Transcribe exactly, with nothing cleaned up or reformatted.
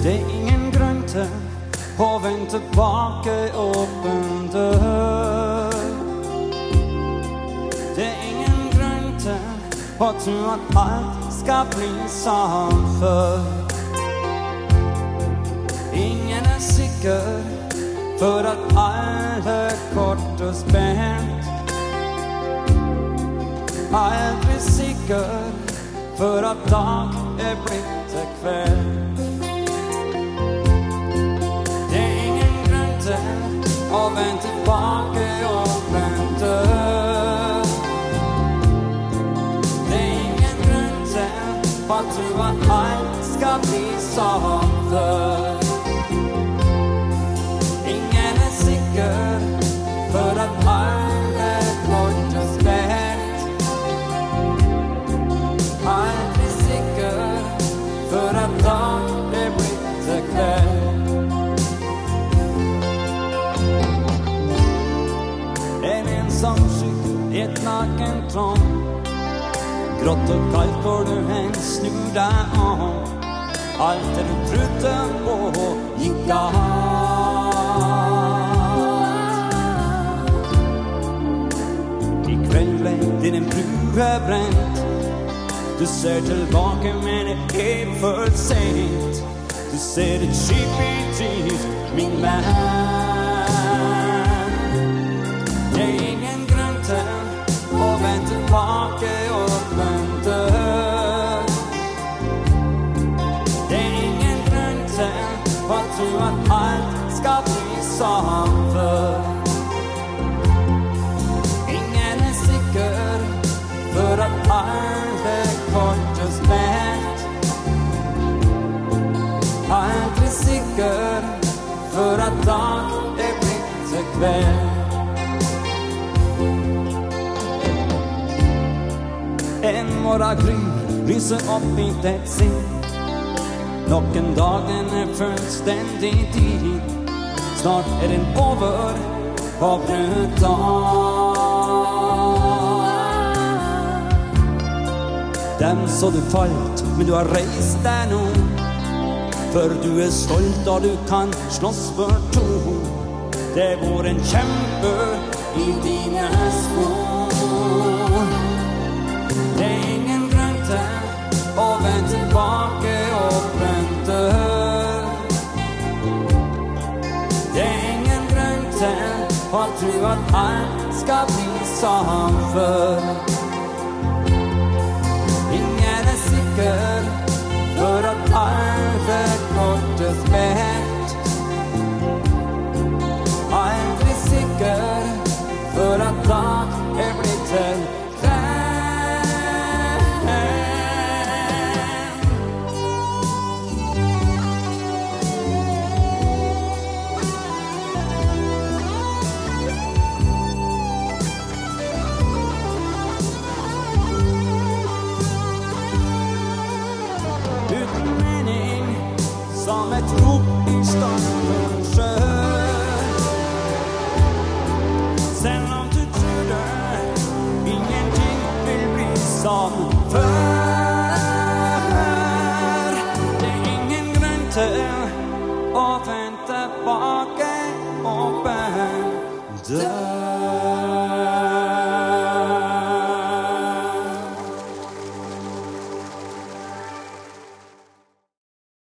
Det är ingen grunn til å vende tilbake åpen dør. Det er ingen grunn til å tro at alt skal bli som før. Ingen er sikker for at alle kort og spent. Aldri sikker for at dag er blitt til kveld. Det er ingen grunn til å vende tilbake åpen dør. Det er ingen grunn til å tro at alt skal bli som før. Ingen er sikker for at alle kort og spent. Aldri sikker for at dag er blitt til kveld. En ensam skygg i et naken tråd. Grått og kaldt hvor du hen snur deg om. Alt det du trodde på gikk galt. I kveld ble din brue brent. Du ser tilbake, men det er for sent. Du ser et skip i drift, min venn. Det er ingen grunn til å vende tilbake åpen dør. Det er ingen grunn til å tro at alt skal bli som før. Ingen er sikker for at alle kort og spent. Aldri sikker for at dag er blitt til kveld. En morgengry lyser opp i ditt sinn. Nok en dag den er fullstendig din. Snart er den over og brutal. Dem så du falt, men du har reist deg nå. For du er stolt og du kan slåss for to. Det går en kjempe i dine spor. Det er ingen grunn til å vende tilbake åpen dør. Det er ingen grunn til å tro at alt skal bli som før. Ingen er sikker for at alle kort er spent. Aldri sikker for at dag er blitt til som et rop i stormen sjø. Selv om du tror det, ingenting vil bli som før. Det er ingen grunn til å vente tilbake åpen dør.